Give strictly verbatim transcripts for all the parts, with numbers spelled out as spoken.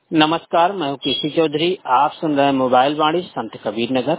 नमस्कार, मैं हूं केसी चौधरी। आप सुन रहे हैं मोबाइल वाणी संत कबीर नगर।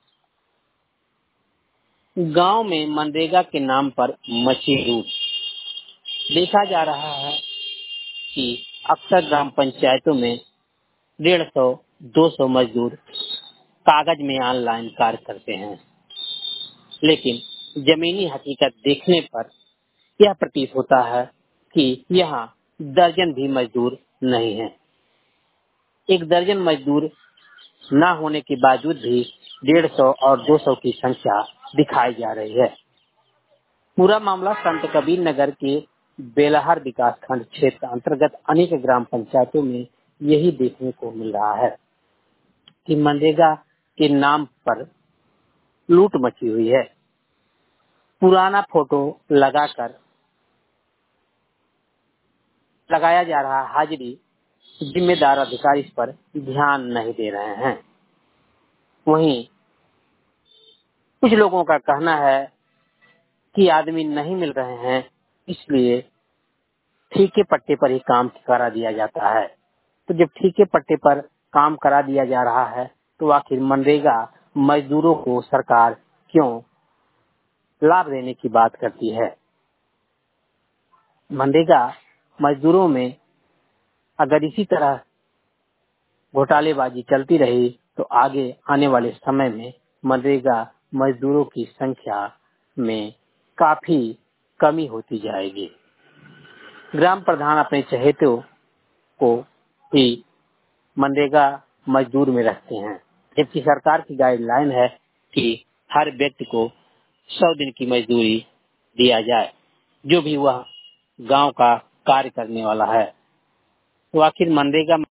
गांव में मनरेगा के नाम पर मची लूट। देखा जा रहा है कि अक्सर ग्राम पंचायतों में डेढ़ सौ दो सौ मजदूर कागज में ऑनलाइन कार्य करते हैं, लेकिन जमीनी हकीकत देखने पर यह प्रतीत होता है कि यहाँ दर्जन भी मजदूर नहीं है। एक दर्जन मजदूर न होने के बावजूद भी डेढ़ सौ और दो सौ की संख्या दिखाई जा रही है। पूरा मामला संत कबीर नगर के बेलहर विकास खंड क्षेत्र अंतर्गत अनेक ग्राम पंचायतों में यही देखने को मिल रहा है कि मनरेगा के नाम पर लूट मची हुई है। पुराना फोटो लगाकर लगाया जा रहा हाजिरी, जिम्मेदार अधिकारी इस पर ध्यान नहीं दे रहे हैं। वहीं कुछ लोगों का कहना है कि आदमी नहीं मिल रहे हैं, इसलिए ठीके पट्टे पर ही काम करा दिया जाता है। तो जब ठीके पट्टे पर काम करा दिया जा रहा है, तो आखिर मनरेगा मजदूरों को सरकार क्यों लाभ देने की बात करती है? मनरेगा मजदूरों में अगर इसी तरह घोटालेबाजी चलती रही, तो आगे आने वाले समय में मनरेगा मजदूरों की संख्या में काफी कमी होती जाएगी। ग्राम प्रधान अपने चहेतों को ही मनरेगा मजदूर में रखते हैं, जबकि सरकार की गाइडलाइन है कि हर व्यक्ति को सौ दिन की मजदूरी दिया जाए, जो भी वह गांव का कार्य करने वाला है। तो आखिर मनरेगा